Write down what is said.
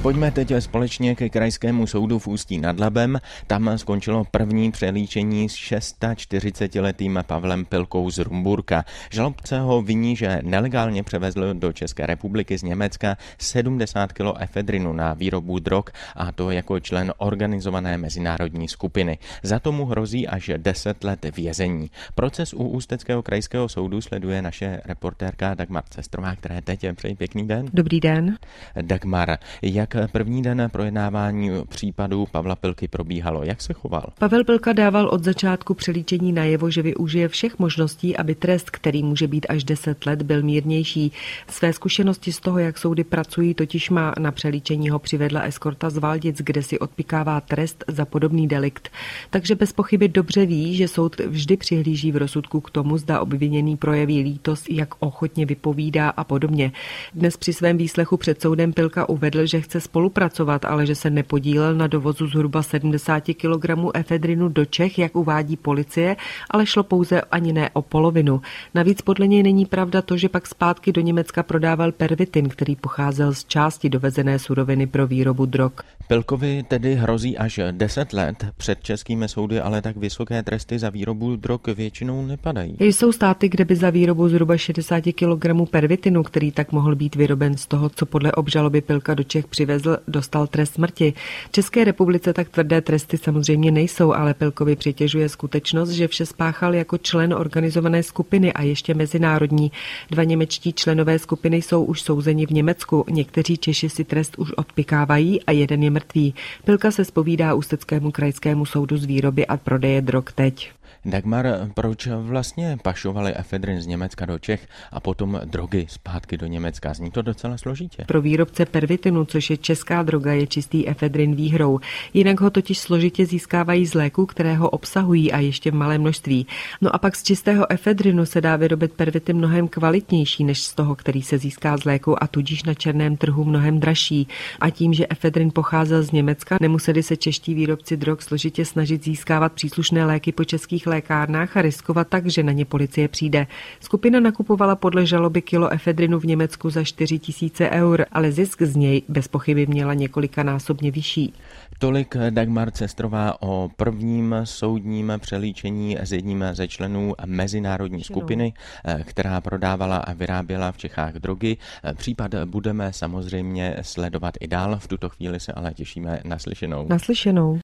Pojďme teď společně ke Krajskému soudu v Ústí nad Labem. Tam skončilo první přelíčení s 46letým Pavlem Pilkou z Rumburka. Žalobce ho viní, že nelegálně převezl do České republiky z Německa 70 kg efedrinu na výrobu drog, a to jako člen organizované mezinárodní skupiny. Za to mu hrozí až 10 let vězení. Proces u Ústeckého krajského soudu sleduje naše reportérka Dagmar Cestrová, která teď přeji pěkný den. Dobrý den. Dagmar, jak první den projednávání případu Pavla Pilky probíhalo? Jak se choval? Pavel Pilka dával od začátku přelíčení najevo, že využije všech možností, aby trest, který může být až 10 let, byl mírnější. Své zkušenosti z toho, jak soudy pracují, totiž má. Na přelíčení ho přivedla eskorta z Valdic, kde si odpykává trest za podobný delikt. Takže bez pochyby dobře ví, že soud vždy přihlíží v rozsudku k tomu, zda obviněný projeví lítost, jak ochotně vypovídá a podobně. Dnes při svém výslechu před soudem Pilka uvedl, že chce spolupracovat, ale že se nepodílel na dovozu zhruba 70 kg efedrinu do Čech, jak uvádí policie, ale šlo pouze ani ne o polovinu. Navíc podle něj není pravda to, že pak zpátky do Německa prodával pervitin, který pocházel z části dovezené suroviny pro výrobu drog. Pilkovi tedy hrozí až 10 let. Před českými soudy ale tak vysoké tresty za výrobu drog většinou nepadají. Jsou státy, kde by za výrobu zhruba 60 kg pervitinu, který tak mohl být vyroben z toho, co podle obžaloby Pilka do Čech přivezl, dostal trest smrti. V České republice tak tvrdé tresty samozřejmě nejsou, ale Pilkovi přitěžuje skutečnost, že vše spáchal jako člen organizované skupiny a ještě mezinárodní. 2 němečtí členové skupiny jsou už souzeni v Německu. Někteří Češi si trest už odpikávají a jeden je mrtvý. Pilka se zpovídá Ústeckému krajskému soudu z výroby a prodeje drog teď. Dagmar, proč vlastně pašovali efedrin z Německa do Čech a potom drogy zpátky do Německa? Zní to docela složitě. Pro výrobce pervitinu, což je česká droga, je čistý efedrin výhrou. Jinak ho totiž složitě získávají z léků, které ho obsahují a ještě v malém množství. No a pak z čistého efedrinu se dá vyrobit pervitin mnohem kvalitnější než z toho, který se získá z léku, a tudíž na černém trhu mnohem dražší. A tím, že efedrin pocházel z Německa, nemuseli se čeští výrobci drog složitě snažit získávat příslušné léky po českých lékárnách a riskovat tak, že na ně policie přijde. Skupina nakupovala podle žaloby kilo efedrinu v Německu za 4 000 eur, ale zisk z něj bez pochyby měla několikanásobně vyšší. Tolik Dagmar Cestrová o prvním soudním přelíčení s jedním ze členů mezinárodní skupiny, která prodávala a vyráběla v Čechách drogy. Případ budeme samozřejmě sledovat i dál. V tuto chvíli se ale těšíme na slyšenou. Na slyšenou.